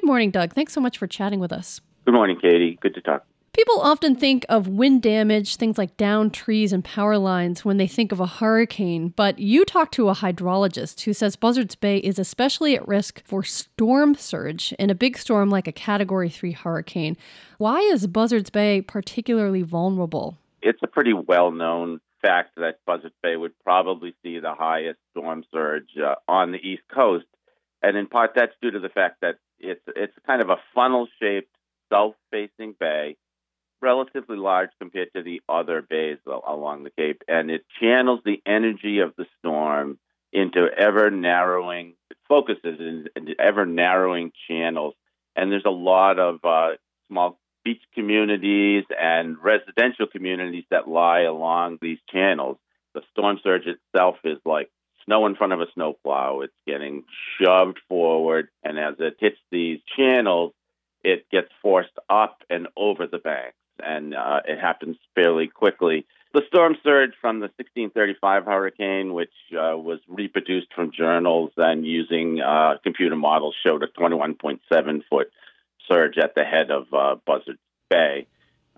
morning, Doug. Thanks so much for chatting with us. Good morning, Katie. Good to talk. People often think of wind damage, things like downed trees and power lines, when they think of a hurricane. But you talked to a hydrologist who says Buzzards Bay is especially at risk for storm surge in a big storm like a Category 3 hurricane. Why is Buzzards Bay particularly vulnerable? It's a pretty well-known fact that Buzzards Bay would probably see the highest storm surge on the East Coast. And in part, that's due to the fact that it's kind of a funnel-shaped, south-facing bay, relatively large compared to the other bays along the Cape, and it channels the energy of the storm into ever-narrowing, it focuses into ever-narrowing channels. And there's a lot of small beach communities and residential communities that lie along these channels. The storm surge itself is like snow in front of a snowplow. It's getting shoved forward, and as it hits these channels, it gets forced up and over the banks, and it happens fairly quickly. The storm surge from the 1635 hurricane, which was reproduced from journals and using computer models, showed a 21.7-foot surge at the head of Buzzards Bay.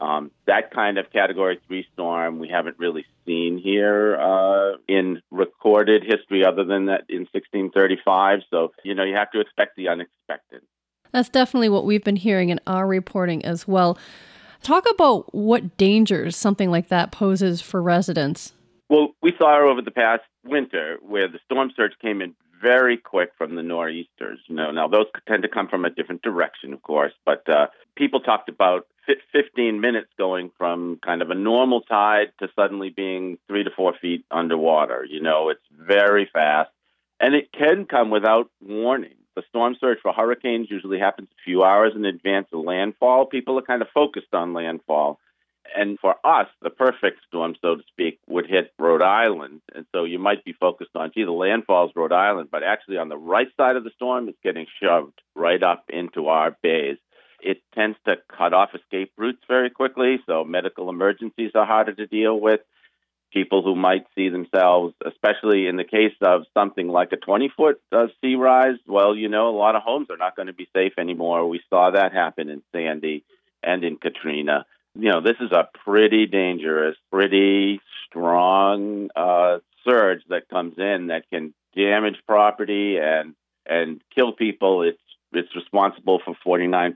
That kind of Category 3 storm we haven't really seen here in recorded history other than that in 1635. So, you have to expect the unexpected. That's definitely what we've been hearing in our reporting as well. Talk about what dangers something like that poses for residents. Well, we saw over the past winter where the storm surge came in very quick from the nor'easters. Now those tend to come from a different direction, of course, but people talked about 15 minutes going from kind of a normal tide to suddenly being 3 to 4 feet underwater. It's very fast, and it can come without warning. The storm surge for hurricanes usually happens a few hours in advance of landfall. People are kind of focused on landfall. And for us, the perfect storm, so to speak, would hit Rhode Island. And so you might be focused on, the landfall's Rhode Island, but actually on the right side of the storm, it's getting shoved right up into our bays. It tends to cut off escape routes very quickly, so medical emergencies are harder to deal with. People who might see themselves, especially in the case of something like a 20-foot sea rise, well, a lot of homes are not going to be safe anymore. We saw that happen in Sandy and in Katrina. This is a pretty dangerous, pretty strong surge that comes in that can damage property and kill people. It's responsible for 49%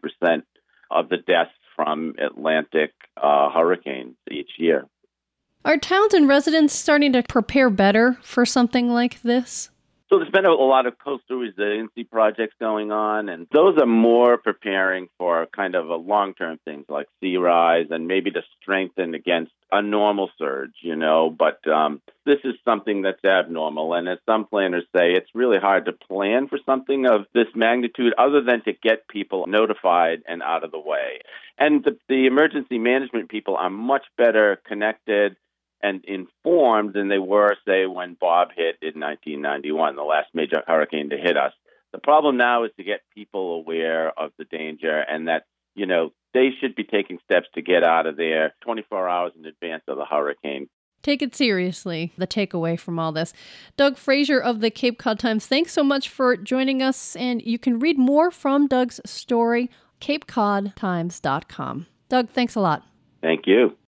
of the deaths from Atlantic hurricanes each year. Are towns and residents starting to prepare better for something like this? So there's been a lot of coastal resiliency projects going on, and those are more preparing for kind of a long-term things like sea rise and maybe to strengthen against a normal surge, But this is something that's abnormal, and as some planners say, it's really hard to plan for something of this magnitude other than to get people notified and out of the way. And the emergency management people are much better connected and informed than they were, say, when Bob hit in 1991, the last major hurricane to hit us. The problem now is to get people aware of the danger and that, they should be taking steps to get out of there 24 hours in advance of the hurricane. Take it seriously, the takeaway from all this. Doug Frazier of the Cape Cod Times, thanks so much for joining us. And you can read more from Doug's story, capecodtimes.com. Doug, thanks a lot. Thank you.